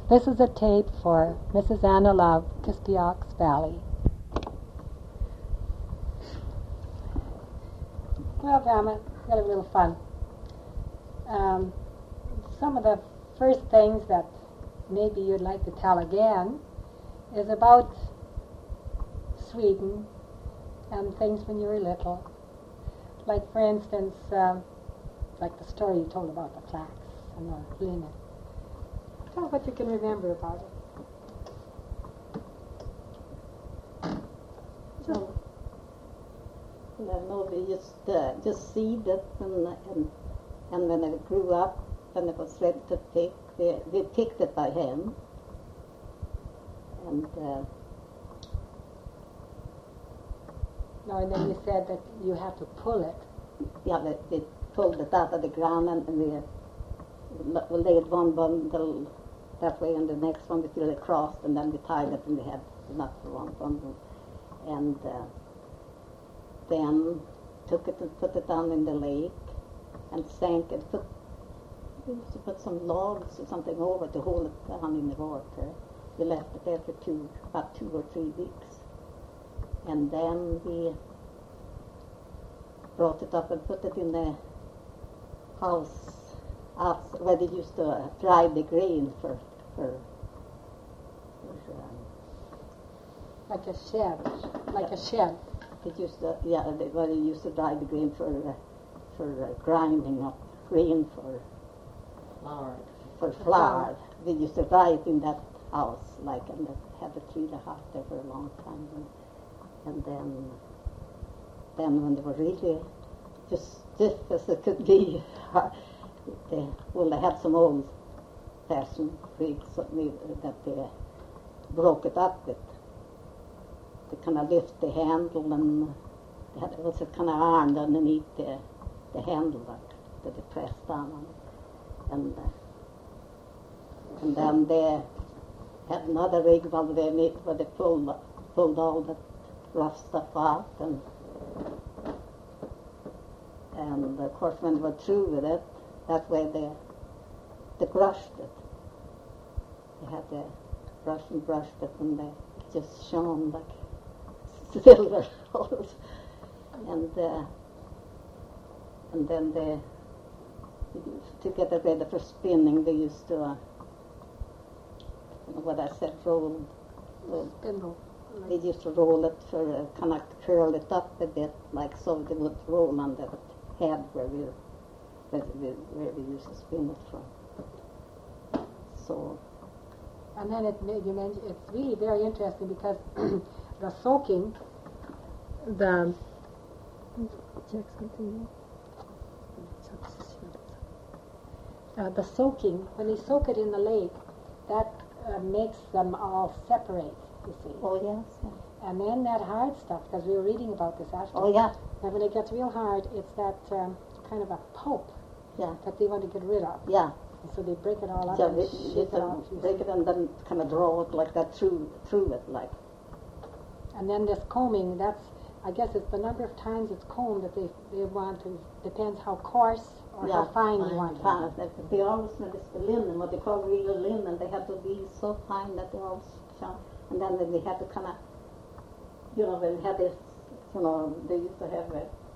This is a tape for Mrs. Anna Love, Kispiox Valley. Well, Grandma, we had a little fun. Some of the first things that maybe you'd like to tell again is about Sweden and things when you were little. Like, for instance, like the story you told about the flax and the linen. Tell what you can remember about it. No, we just seed it, and when it grew up, when it was ready to pick, we picked it by hand, and No, and then you said that you had to pull it. yeah, we pulled it out of the ground, and we laid one bundle that way, and the next one we filled across, and then we tied it, and we had enough for one bundle, and then took it and put it down in the lake, and sank it. We used to put some logs or something over to hold it down in the water. We left it there for about 2 or 3 weeks. And then we brought it up and put it in the house where they used to dry the grain for Like a shed. Like a shed. it used to, where they used to dry the grain for grinding up grain for flour. We used to dry it in that house, and had it really hot there for a long time. And then when they were really just stiff as it could be, they had some old-fashioned rigs that they broke it up with. They kind of lift the handle, and it was a kind of arm underneath the handle that they pressed down on it. And then they had another rig where they pulled all the rough stuff out, and of course when they were through with it, that way they brushed it. They had the brush and brushed it, and they just shone like silver. And then to get it ready for spinning, they used to what I said, roll. Spindle. They used to roll it for kind of curl it up a bit, so they would roll on the head where we used to spin it from. So. And then you mentioned, it's really very interesting because the soaking, the soaking, when they soak it in the lake, that makes them all separate, you see. Oh, yes. Yeah. And then that hard stuff, because we were reading about this after. Oh, yeah. And when it gets real hard, it's that kind of a pulp that they want to get rid of. Yeah. And so they break it all up and shake it off. Break it and then kind of draw it like that through it, like. And then this combing, I guess it's the number of times it's combed that they want to, depends how coarse or how fine they want it. They always, when it's the linen, what they call real linen, they have to be so fine that they all shine. And then they had to kind of, when they had this, they used to have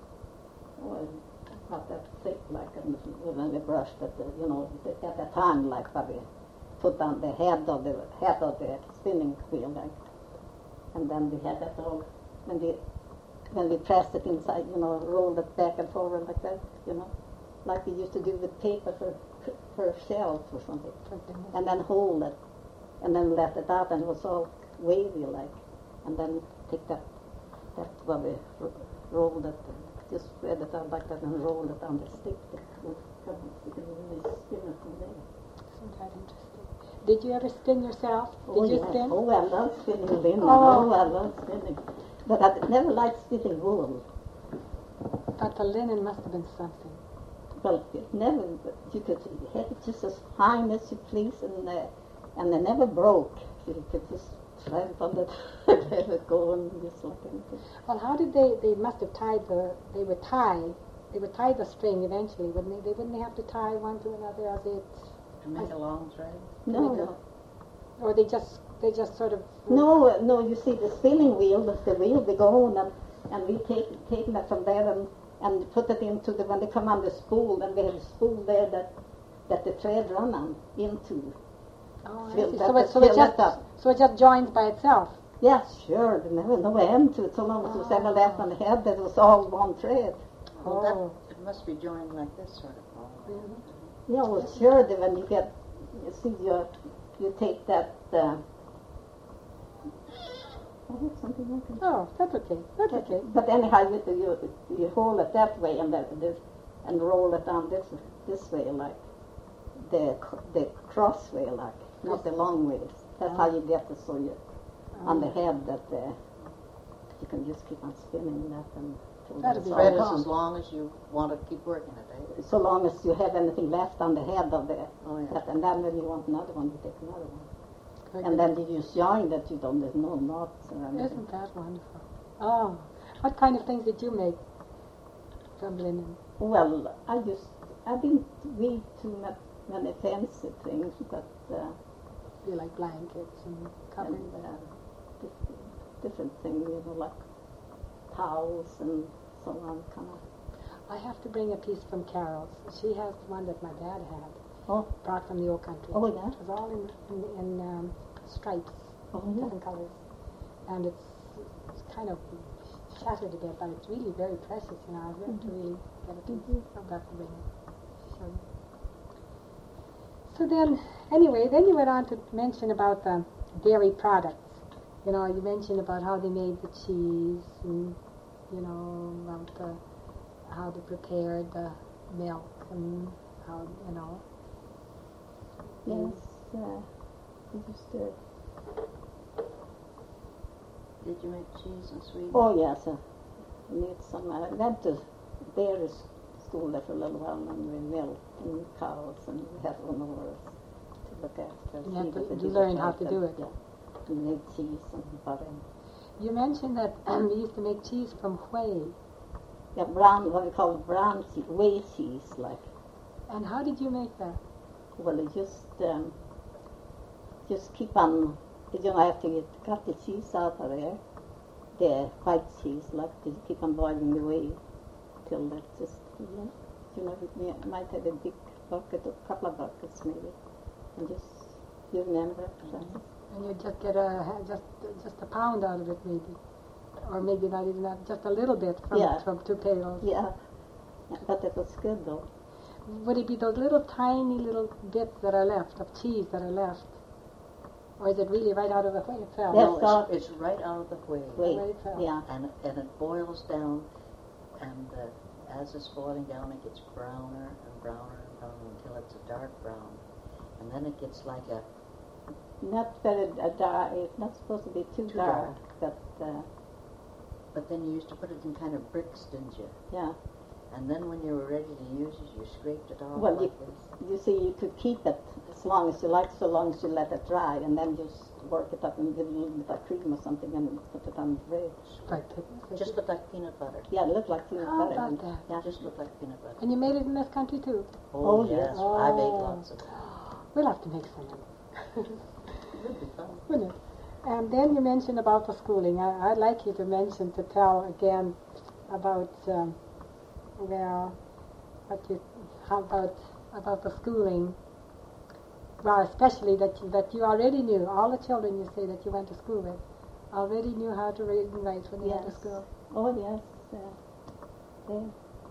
not that thick, when they brushed it, at that time, where they put on the head of the spinning wheel, and then we had that all, when we pressed it inside, rolled it back and forward like that, like we used to do with paper for shells or something, and then hold it, and then let it out, and it was all wavy and then take that where we rolled it, just spread it out like that and roll it on the stick. You can really spin it from there. Isn't that interesting? Did you ever spin yourself? Did you spin? Oh, I love spinning linen. Oh, I love spinning. But I never liked spinning wool. But the linen must have been something. Well, you could have it just as fine as you please, and they never broke. You could just tramp on it, let it go, and just like anything. Well, how did they must have they would tie the string eventually, wouldn't they? They wouldn't have to tie one to another as it... To make a long thread? No. Or they just sort of... No, you see the spinning wheel, the wheel they go on, and we take that from there and put it into when they come on the spool, and we have a spool there that the thread run on into. Oh, I Fill see. that- So fill that up. it just joins by itself. Yes, sure. There never no end to it. So long as it was ever left on the head, that was all one thread. Well, it must be joined like this sort of all. Mhm. Yeah, well, sure. When you get, you take that. I have something like that. Oh, that's okay. That's okay. But anyhow, you hold it that way and roll it down this way, like the cross way, like not the long way. That's how you get it, so you on the head that you can just keep on spinning that and till That'd it's be all Thread is gone. as long as you want to keep working it, eh? So long as you have anything left on the head of the Oh, yeah. that, and then when you want another one, you take another one. Very And good. then you use yarn that you don't, there's no knots or anything. Isn't that wonderful? Oh, what kind of things did you make from linen? Well, I didn't read too many fancy things, but You like blankets and and, covering? different things, like towels and so on, kind of. I have to bring a piece from Carol's. She has one that my dad had, Oh, brought from the old country. oh yeah. It was all in stripes, Oh yeah. different colors, and it's kind of shattered a bit, but it's really very precious. I have to really get a piece of that to bring it. Show you. So then, anyway, then you went on to mention about the dairy products. You mentioned about how they made the cheese, and about how they prepared the milk, and how Yes, we used to. Did you make cheese in Sweden? Oh yes, we made some. I went to dairy school there for a little while, and we milked and cows, and we had one over us to look after. You had see that to they did learn it how right, to and, do it. Yeah, we made cheese and butter. You mentioned that we used to make cheese from whey. Yeah, brown, what we call brown cheese, whey cheese, like. And how did you make that? Well, you just keep on. After you cut the cheese out of there, the white cheese, like you keep on boiling the whey till that just, you might have a big bucket, a couple of buckets maybe, and you remember. And you just get just a pound out of it, maybe, or maybe not even that, just a little bit from 2 pails. Yeah, but it was good though. Would it be those tiny little bits that are left of cheese that are left, or is it really right out of the whey itself? Yes. No, it's right out of the whey. Whey, Whey itself. yeah. And it boils down, and as it's boiling down, it gets browner and browner and browner until it's a dark brown. And then it gets like a... Not very dark, it's not supposed to be too dark, but But then you used to put it in kind of bricks, didn't you? yeah. And then when you were ready to use it, you scraped it off Well, like this. you see, you could keep it as long as you like, so long as you let it dry, and then just work it up and give it a little bit of cream or something and put it on the bread. Like pickles? Just looked like peanut butter. Yeah, it looked like peanut How butter. about and- that? Yeah. Just looked like peanut butter. And you made it in this country too? Oh, yes. yes. I've ate Oh. lots of it. We'll have to make some. It would be fun. Wouldn't it? And then you mentioned about the schooling. I'd like you to tell again about, how about the schooling. Well, especially that you already knew, all the children you say that you went to school with, already knew how to read and write when they went to Yes. school. Oh, yes. They,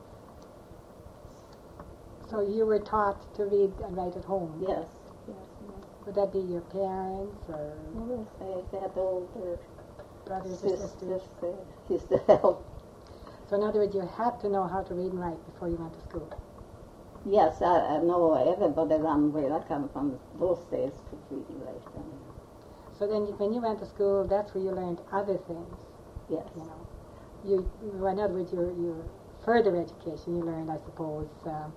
So you were taught to read and write at home. yes. Yes. Would that be your parents or Yes. They had older brothers or sisters? sisters. They used to help. So in other words, you had to know how to read and write before you went to school. Yes, I know everybody around where I come from those days could read and write. So then when you went to school, that's where you learned other things. Yes. In other words, your further education, you learned, I suppose,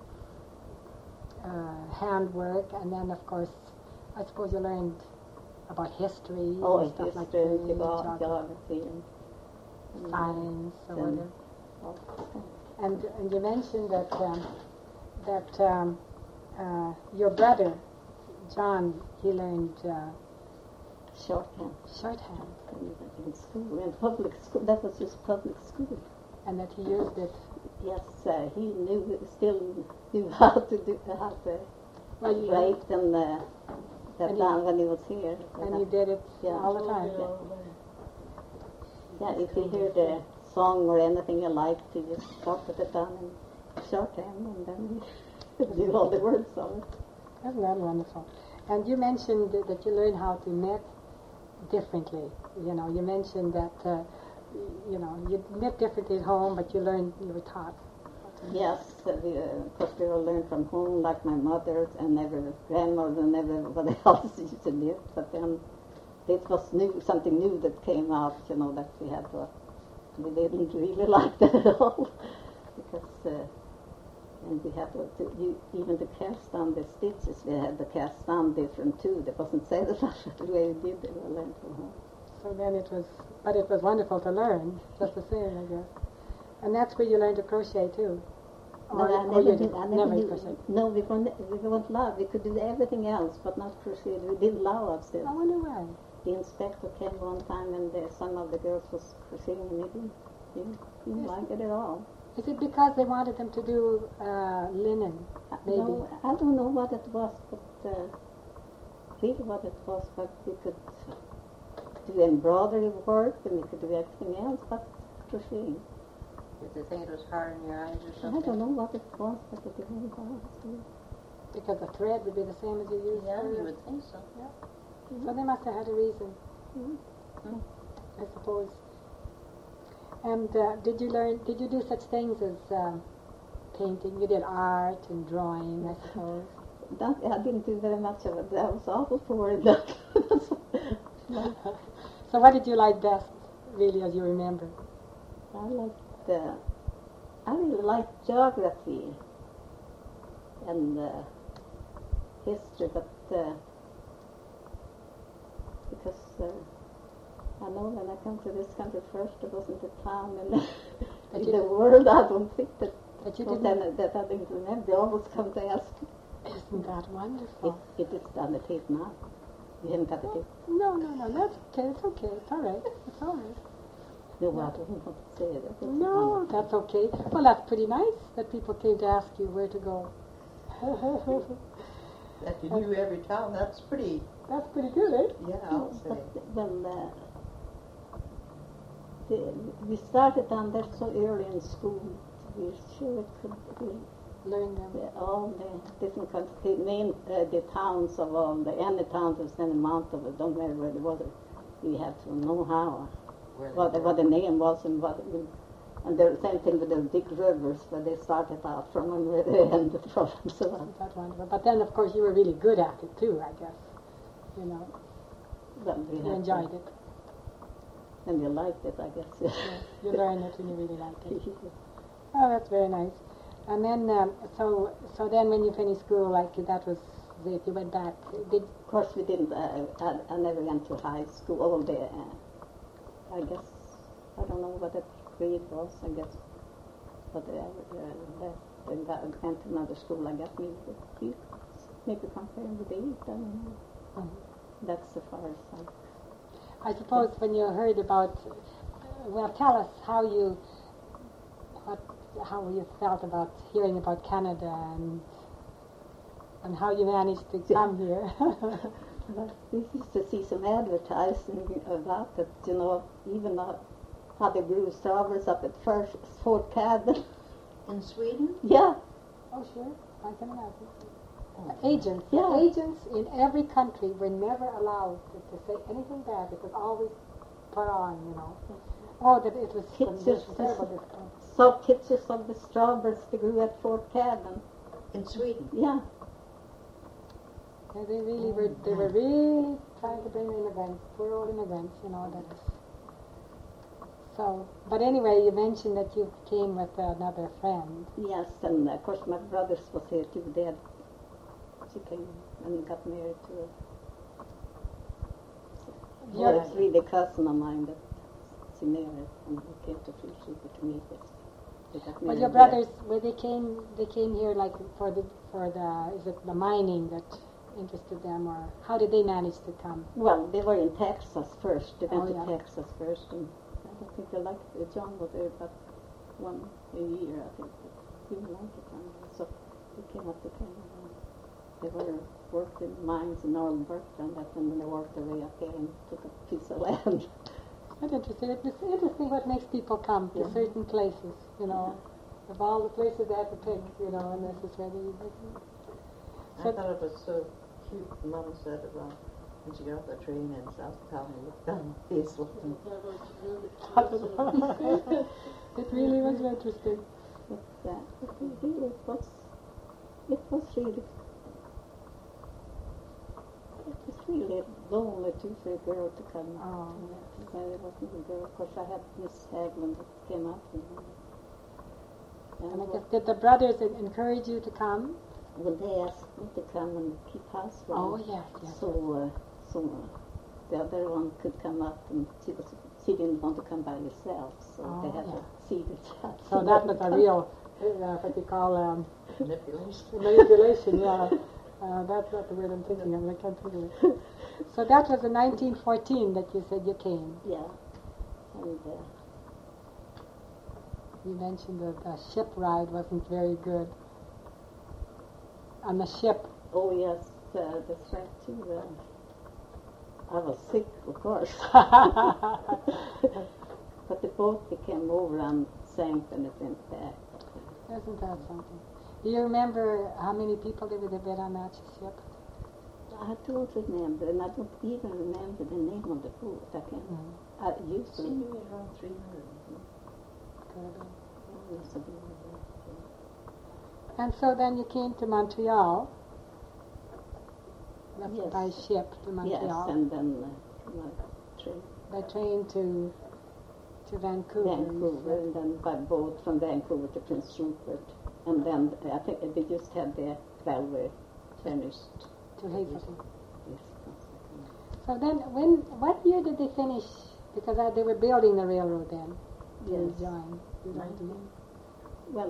handwork, and then, of course, I suppose you learned about history Oh, and stuff like history, that, geography, and science, or and whatever. all And you mentioned that your brother, John, he learned shorthand Shorthand. in school, in public school. That was just public school. And that he used it. Yes, he still knew how to Well, you- write and that And time when he was here. And he did it Yeah. all the time. Yeah, if you heard a song or anything you liked, you just copied it down in shorthand and then you knew all the words of it. Isn't that wonderful? And you mentioned that you learned how to knit differently. You know, you mentioned that, you knit differently at home, but you were taught. Yes, of course we all learned from home, like my mother and every grandmother and everybody else used to knit. But then it was something new that came out, that we had to. We didn't really like that at all, because and we had even to cast down the stitches. We had to cast down different too. That wasn't said the way we did it. We learned from home. So then it was wonderful to learn, just the same, I guess. And that's where you learned to crochet too. No, I never never knew. crochet. No, we weren't allowed. We could do everything else, but not crochet. We didn't allow us to. I wonder why. The inspector came one time and some of the girls was crocheting and he didn't like it at all. Is it because they wanted them to do linen? Maybe. No, I don't know what it was, but really what it was, but we could do embroidery work and we could do everything else but crocheting. Did they think it was hard in your eyes or I something? don't know what it was, but it didn't bother us. Because the thread would be the same as you used. Yeah, for you your- would think so. So they must have had a reason, Mhm. I suppose. And did you do such things as painting? You did art and drawing, I suppose. I didn't do very much of it. I was awful poor in that. So what did you like best, really, as you remember? I really liked geography and history, but because I know when I come to this country first, there wasn't a town in the world. I don't think that That you well, didn't. that I didn't remember. They always come to ask. Isn't that wonderful? It is on the tape now. You haven't got the tape. No, that's okay. It's okay. It's all right. It's all right. No, I don't want to say that. No, that's okay. Well, that's pretty nice that people came to ask you where to go. That you knew every town, that's pretty, That's pretty good, eh? yeah, I'll say. Well, we started down there so early in school. We sure could Learn them. all the different countries, the towns of all any towns within a month of it, don't matter where it was. We had to know how, Where they what were. the name was and what. And the same thing with the big rivers where they started out from and where they ended from and so on. Isn't that wonderful? But then, of course, you were really good at it too, I guess. You know, Well, we you had enjoyed it. And you liked it, I guess. Yeah, you learned it and you really liked it. Oh, that's very nice. And then, so then when you finished school, like that was it, you went back. Of course, we didn't. I never went to high school. All the, I guess, I don't know what that grade was. I guess, but I went to another school. I guess maybe comparing with 8. I don't know. Mhm. That's the far as I suppose when you heard about, well, tell us how you felt about hearing about Canada and how you managed to come here. We used to see some advertising about it, even how they grew strawberries up at Fort Cabin. In Sweden? Yeah, Oh, sure, I can imagine. Oh. Agents, Yeah. agents in every country were never allowed to say anything bad. It was always put on, Oh, that it was Pictures, terrible. This, saw pictures of the strawberries they grew at Fort Cabin. In Sweden? Yeah, they really were. They were really trying to bring immigrants, poor old immigrants, that is. So, but anyway, you mentioned that you came with another friend. yes, and of course my brothers was here too. She came and got married to a Yeah. it's really a cousin of mine that she married, and we came to Frikyrka to meet us. They got Well, married your there. brothers, they came here like for the is it the mining that interested them, or how did they manage to come? Well, they were in Texas first. They went Oh, to yeah. Texas first, and I don't think they liked it. John was there about a year, I think. But he didn't like it anyway, so they came up to Canada. They were worked in mines in Northern Berkshire, and then they worked their way up there and took a piece of land. That's interesting. It's interesting what makes people come to Yeah. certain places, you know. Of all the places they have to pick, you know, and this is where they I thought it was so cute. Mom said about when she got off the train in South Town and looked down Hazelton. It really was interesting. But it was really lonely too for a girl to come. Oh, So it wasn't a girl. Of course, I had Miss Haglund that came up. and I guess, did the brothers encourage you to come? Well, they asked me to come and keep house for Oh, them. yes. So the other one could come up, and she didn't want to come by herself, so they had to see the child. So that was a real, what you call Manipulation. manipulation, yeah. That's not the word I'm thinking of. I can't think of it. So that was in 1914 that you said you came. Yeah. And You mentioned that the ship ride wasn't very good. On the ship. oh yes, that's right too. I was sick, of course. But the boat came over and sank, and it went back. Isn't that something? Do you remember how many people there would have been on that ship? I don't remember, and I don't even remember the name of the boat. I can't. I used to. Seemingly around 300. Could have been. Used to be like that. And so then you came to Montreal. That's Yes. by ship to Montreal. Yes, and then my train. By train to Vancouver. Vancouver, and then by boat from Vancouver to Prince Rupert. And then I think they just had the railway finished. To Hazelton. Yes. So then, what year did they finish? Because they were building the railroad then. Yes. To join. You know what I mean? Well,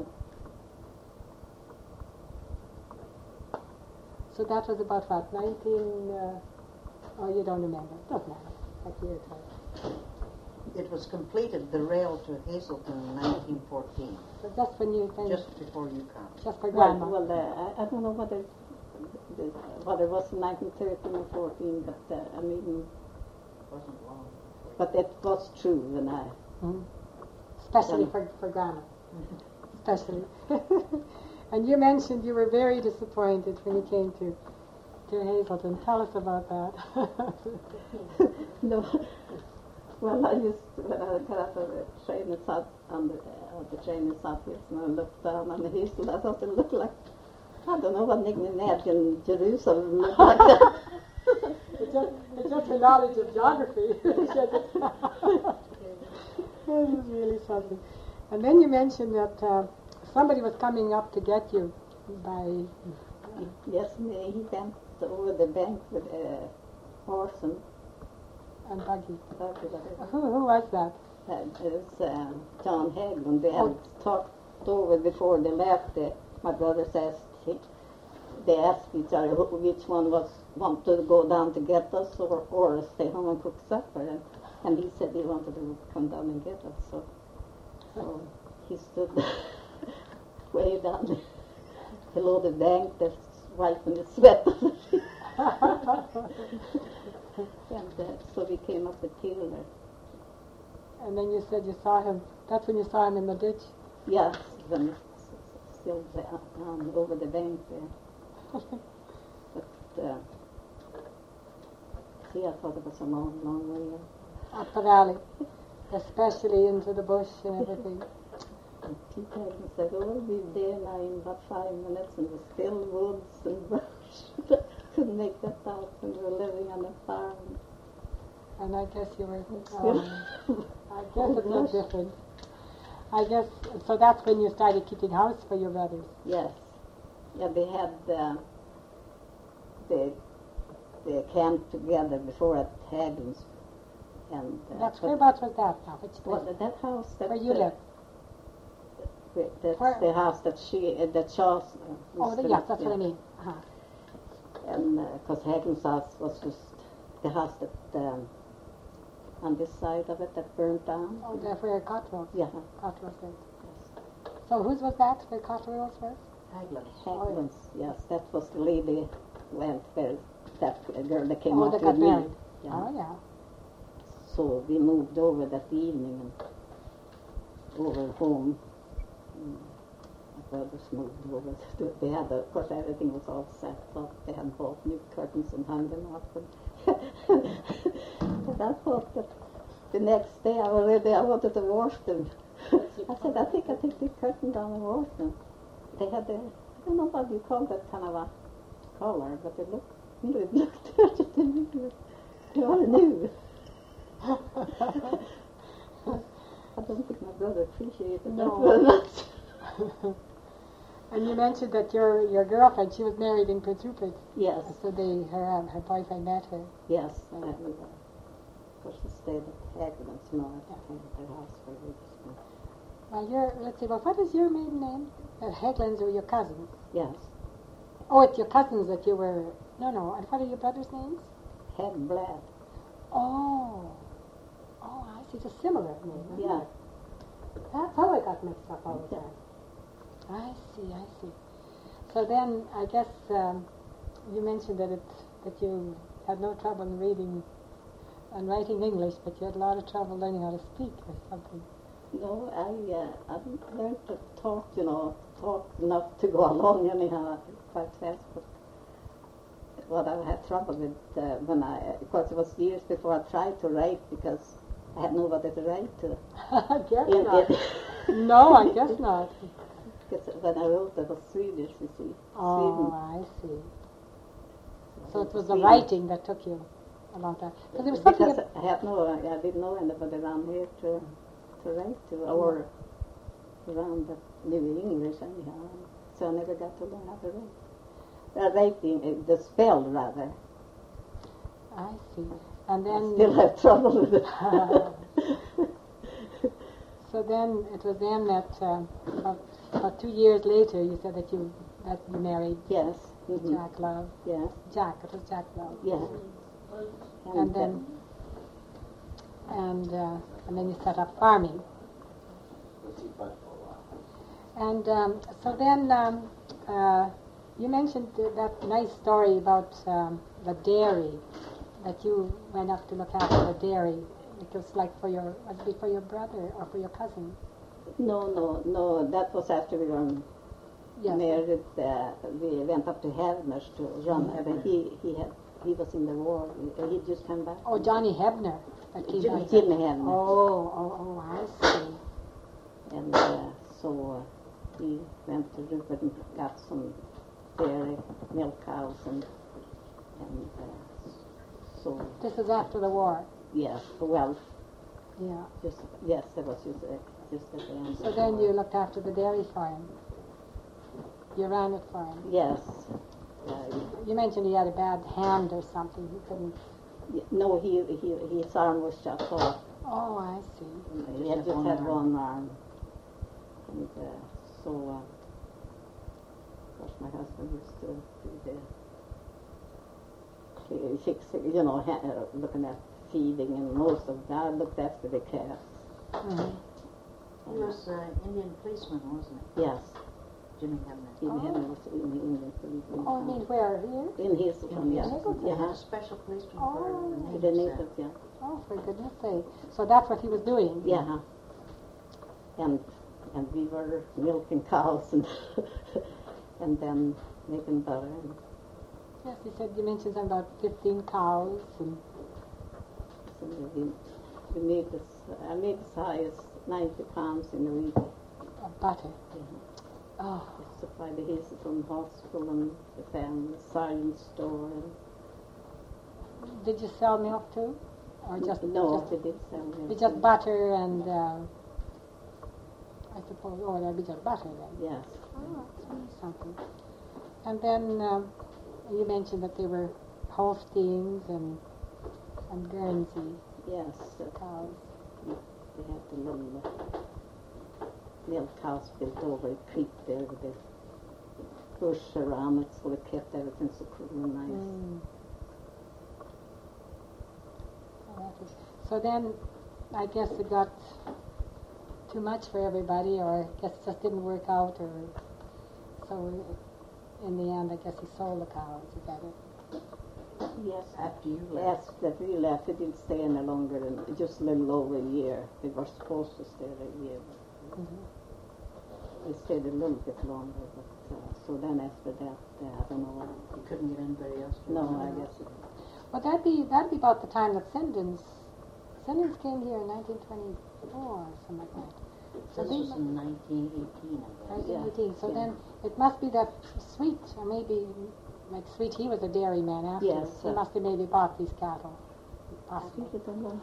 So that was about what, 19, oh, you don't remember. Doesn't matter. What year it was. It was completed, the rail to Hazelton in 1914, So just when you finished, just before you come. just for Grandma. I don't know whether it was in 1913 or 14, but I mean, Wasn't long. but it was true when I. Mhm. Especially for Grandma. Especially. And you mentioned you were very disappointed when you came to Hazelton. Tell us about that. No. Well, when I got off of the train and sat on the train in South Houston and looked down on the Houston, I thought it looked like, I don't know what they imagine Jerusalem looked like. It's just the knowledge of geography. It was really something. And then you mentioned that somebody was coming up to get you by... Yes, he went over the bank with a horse and buggy. buggy. Who was that? It was John Haglund. They had talked over before they left. My brothers they asked each other which one want to go down to get us or stay home and cook supper. And he said he wanted to come down and get us. So he stood way down below the bank, that's wiping the sweat on the feet. And so we came up with Taylor. And then you said you saw him. That's when you saw him in the ditch. Yes, when still over the bank there. But see, I thought it was a long, long way up. Up the valley. Especially into the bush and everything. And people said, oh, we'll be there now in about 5 minutes, and the still woods and brush. Couldn't make that out when we were living on a farm. And I guess you were... Still. I guess it was different. I guess, so that's when you started keeping house for your brothers. Yes. Yeah, they had the camp together before at Hagen's. And That's whereabouts was that now? Which well, place? that house that Where you live? That's Where? the house that Charles. Oh, yes, that's what I mean. Uh-huh. And because Hagen's house was just the house that on this side of it that burned down. Oh, that's where Cottrell. Yeah. Cottrell said. Yes. So whose was that? Where Cottrell was? Haglund's. Hagen's, yes, that was the lady went where that girl that came Oh, out that with got me. married. Yeah. Oh, yeah. So we moved over that evening and over home. My brothers moved over. They had, of course, everything was all set up. They had bought new curtains and hung them up. And I thought that the next day I wanted to wash them. I said, I think I take the curtain down and wash them. They had I don't know what you call that kind of a color, but it looked dirty to me. They were new. I don't think my brother appreciated that No. very much. And you mentioned that your girlfriend, she was married in Prince Rupert. Yes, So her boyfriend met her. yes. Of course, she stayed at Hagelman's, you know, at their house where we just been. Well, let's see, well, what is your maiden name? Hegland's or your cousins? Yes, Oh, it's your cousins that you were, no, and what are your brothers' names? Hegblad. Oh, I see, it's a similar name. isn't Yeah. it? That's how I got mixed up all the Yeah. time. I see. So then, I guess you mentioned that you had no trouble in reading and writing English, but you had a lot of trouble learning how to speak or something. No, I learned to talk, talk enough to go along anyhow, quite fast. But what I had trouble with because it was years before I tried to write because I had nobody to write to. I guess In- not. in- No, I guess not. Because when I wrote, it was Swedish, you see. Oh, I see. So it was the Sweden. writing that took you a long time. Because there was something. Because I didn't know anybody around here to write to, or around that knew English anyhow. So I never got to learn how to write. Writing, the spell rather. I see. And I then. still have trouble with it. So then it was then that about 2 years later you said that you married Yes. Mm-hmm. Jack Love. Yes. Jack, it was Jack Love. Yes. And then and then you set up farming. And so then you mentioned that nice story about the dairy, that you went up to look after the dairy. It was like was it for your brother or for your cousin? No. That was after we were Yes. married. We went up to Havners to run. I mean, he was in the war. He just come back. Oh, Johnny Hebner. That came Jimmy out. Havner. Oh, I see. And so he went to Rupert and got some dairy, milk cows, and so This is after the war. yes, well, Yeah. yes, that was just at the end. So then you looked after the dairy farm. You ran it for him. Yes. You mentioned he had a bad hand or something. He couldn't. No, his arm was shot off. Oh, I see. He had just had one arm. And so, of course, my husband used to do the fixing, looking at feeding, and most of that. I looked after the calves. Mm-hmm. He was an Indian policeman, wasn't Yes. he? Jimmy Hamner. Jimmy Hamner was in the Indian police. Oh, I mean, where? Here? In his one, yes. Nicholson. Yeah. A special policeman Oh. for The the natives. natives, yeah. Oh, for goodness sake. So that's what he was doing? Yeah. And we were milking cows and and then making butter. And Yes, you mentioned something about 15 cows. And so we made I made as high as 90 pounds in a week. butter. Yeah. Oh, We supplied the hills from the hospital and the family, science store. And did you sell milk too? Or just no, just, we did sell milk. it's just butter and I suppose, that'd be just butter then. Yes. Oh, that's really something. And then you mentioned that they were Holsteins and Guernsey Yes. cows. We had the little milk house built over a creek there with the bush around it, so it kept everything so cool and nice. Mm. Oh, that is- So then, I guess it got too much for everybody, or I guess it just didn't work out, or so in the end, I guess he sold the cows. Is that it? Yes, After you left. after we left, we didn't stay any longer than just a little over a year. We were supposed to stay a year. Mm-hmm. We stayed a little bit longer, but so then after that, I don't know. You couldn't get anybody else to No, run I it? guess it, Well, that'd be about the time that Sendins came here in 1924 or something like that. So This they was in 1918, I guess. 1918. So yeah. then it must be that Sweet, or maybe like Sweet, he was a dairyman afterwards. Yes, He must have maybe bought these cattle. I Possibly. really don't know.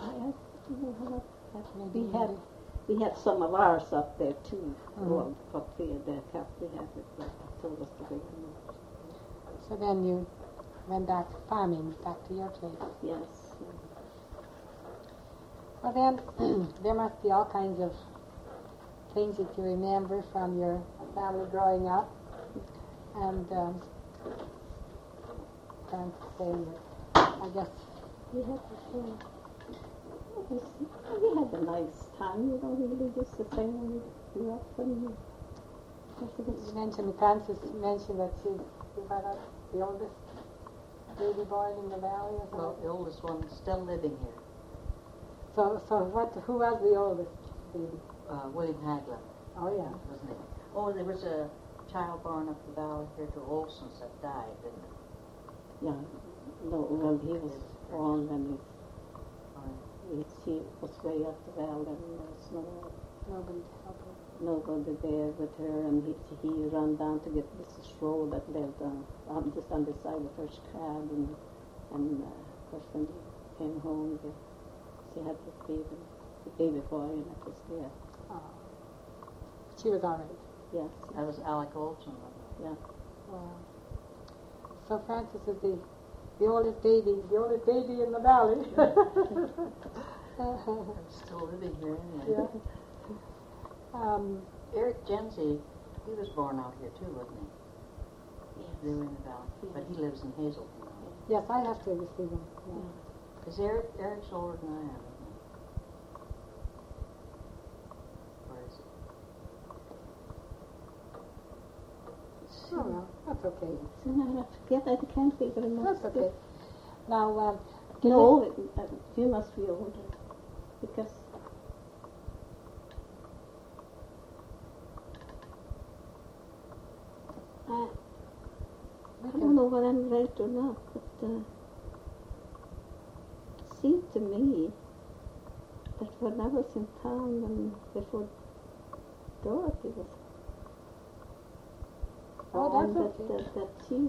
Maybe We had some of ours up there too. Mhm. Well, but the calf we had it, but I told us to bring them up. So then you went back farming, back to your place. Yes. Well then, there must be all kinds of things that you remember from your family growing up. And trying to say that, I guess, We had we had a nice time, really just the same when we grew up. And you mentioned, Frances mentioned that you had the oldest baby born in the valley or Well, something. the oldest one is still living here, So who was the oldest baby? William Hagler, Oh yeah. wasn't he? Oh, there was a child born up the valley here to Olson's that died, didn't it? yeah, no, well, he was born when Or- he was way up the valley, and there was Nobody to help her. nobody there with her, and he ran down to get Mrs. Schroe that lived just on the side of her crab, and of course when he came home, she had the baby boy, and it was there. Oh. She was all right. Yes, That was Alec Olson, wasn't it? Wow. So Frances is the oldest baby in the valley. I'm still living here anyway. Yeah. Eric Jensi, he was born out here too, wasn't he? yes. They were in the valley, but he lives in Hazelton now. Yes, I have to receive him. Yeah. Because Eric's older than I am, isn't he? Or is he? Oh well, that's okay. I forget, I can't figure it out. That's okay. Now, No, you must be older, because I don't know whether I'm right or not, but it seemed to me that when I was in town and before Dorothy was Oh, born, that's okay. that she,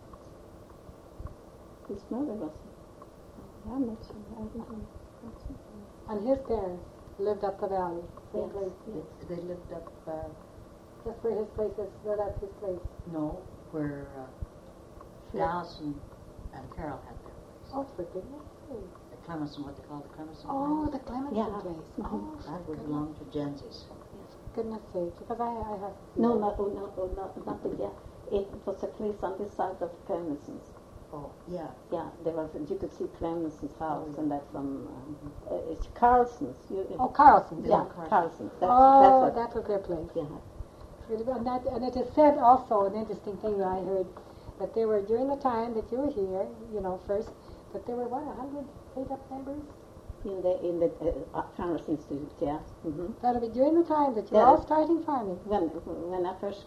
his mother was, I'm not sure, I don't know. and his parents lived up the valley, same Yes, place. yes. They lived up, That's where his place is. Where that's his place. no, where Dawson and Carol had their place. Oh, for goodness sake. The Clemison, what they call the Clemison Oh, place. the Clemenson Yeah. place. Mhm. Oh, for That would goodness, belong to Jensi's. goodness sake. Because I have. No, not again. It was a place on this side of Clemenson's. Oh, yeah. Yeah, there was. You could see Clemenson's house, and that from it's Carlson's. Oh, Carlson. yeah, Carlson. Carlson's. That's Oh, what, that was their place. yeah. Really good. And it is said also, an interesting thing that I heard, that there were, during the time that you were here, first, that there were, 100 paid-up members? In the Farmers Institute, yeah. Mm-hmm. That would be during the time that you were Yeah. all starting farming. When I first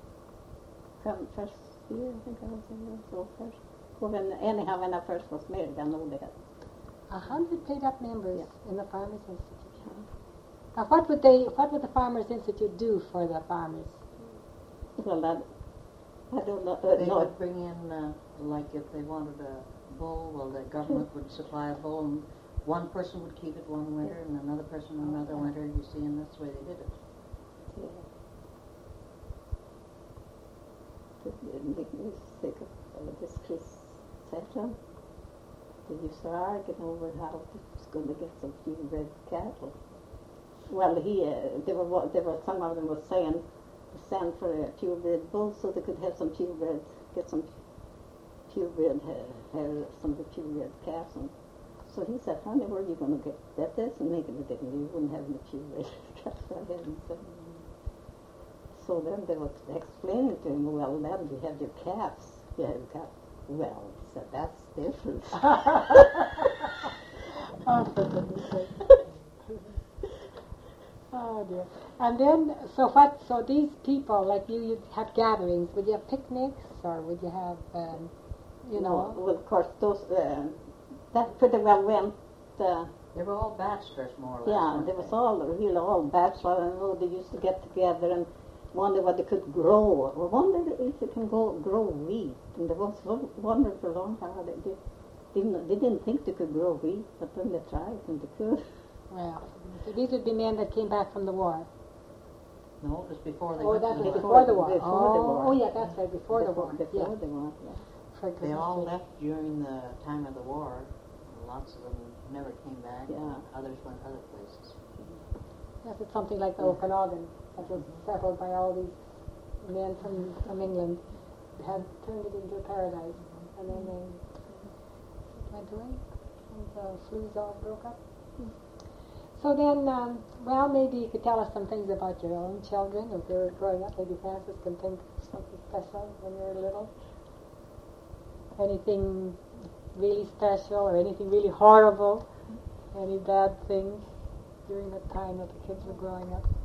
year, I think I was in there, so first. Well, when I first was married, I know they had. 100 paid-up members Yeah. in the Farmers Institute. Now, what would the Farmers Institute do for the farmers? Well, I don't know. They No, would bring in, like if they wanted a bull, well, the government would supply a bull, and one person would keep it one winter, and another person another winter, you see, and that's the way they did it. Make me sick of this Chris Saturn. They used to argue over how he was going to get some few red cattle. Well, there were some of them were saying send for a purebred bull so they could have some purebred, get some purebred some of the purebred calves. And so he said, honey, where are you going to get that? Doesn't make any difference. You wouldn't have any purebred calves. I hadn't said. So then they were explaining to him, well, then you have your calves. You have calves. Well, he said, that's different. Oh, for goodness sake. Oh, dear. And then, so these people, like you'd have gatherings. Would you have picnics, or would you have, you know? Well, of course, those, that pretty well went, They were all bachelors, more or less. yeah, weren't there was they? all bachelor, and they used to get together and wonder what they could grow. I wondered if you can grow wheat. And they was wondering for a long time how they didn't think they could grow wheat, but then they tried and they could. Well, so these would be men that came back from the war. No, it was before they Oh, went that to was the before the war. Before the war. Oh, yeah, that's right, before the war. Before Yeah. the war, yeah. For They goodness all sake. left during the time of the war. Lots of them never came back. Yeah. And others went other places. Yes, it's something like the Okanagan that was settled by all these men from England who had turned it into a paradise, and then they went away, and the flues all broke up. So then, well, maybe you could tell us some things about your own children as they were growing up. Maybe Francis can think of something special when you were little. Anything really special or anything really horrible? Any bad thing during the time that the kids were growing up?